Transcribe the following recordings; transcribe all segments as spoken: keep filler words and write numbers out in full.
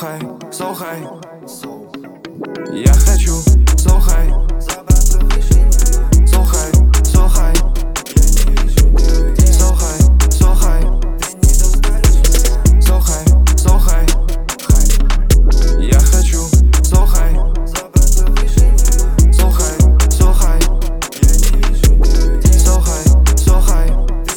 high, so high. Я хочу so high, so high, so high, so high, so high, so high, so high. Я хочу so high, so high, so high, so high, so high.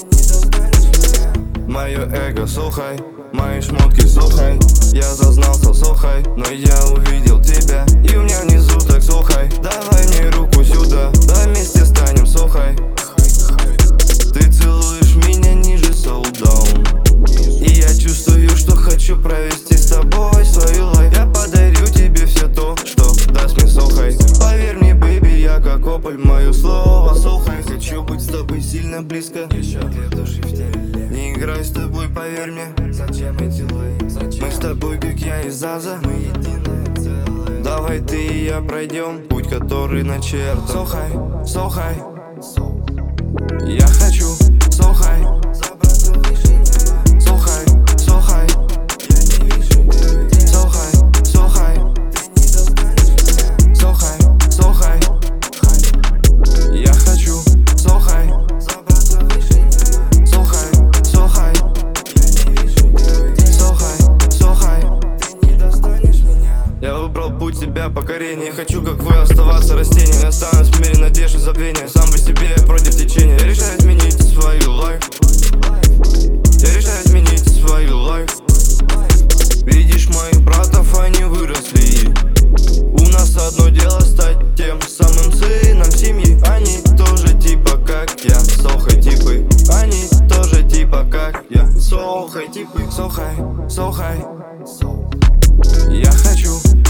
Мое эго so high, мои шмотки so high. Я зазнался so high, но я увидел тебя, и у меня внизу так so high. Давай мне руку сюда, да вместе станем so high. Ты целуешь меня ниже so down, и я чувствую, что хочу провести с тобой свою лайф. Я подарю тебе все то, что даст мне so high. Поверь мне, baby, я как ополь, мое слово so high. Хочу быть с тобой сильно близко, еще две души в теле. Не играй с тобой, поверь мне. Зачем эти лайф? Мы с тобой, как я и Заза, мы единое целое. Давай ты и я пройдем путь, который начертан. So high, so high. Я хочу so high, so high, so high, so high, so high, so high, so high. Я хочу so high, so high, so high, so high, so high. Я выбрал путь тебя покорения. Хочу, как вы, оставаться растением. Я останусь в мире надежд и забвения. Сам по себе против течения. Я решаю изменить свою лайф. Я решаю изменить свою лайф. Видишь моих братов, они выросли. У нас одно дело стать тем самым сыном семьи. Они тоже типа как я, so high типы. Они тоже типа как я, so high типы. So high, so high. Я хочу